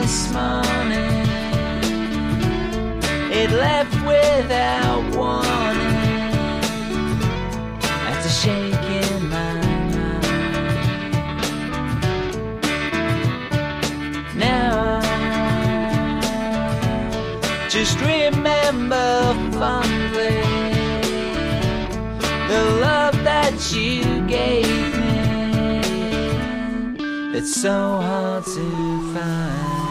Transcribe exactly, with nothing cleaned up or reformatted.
this morning. It left without warning. That's a shake in my mind. Now I just remember fondly the love that you gave me. It's so hard to find.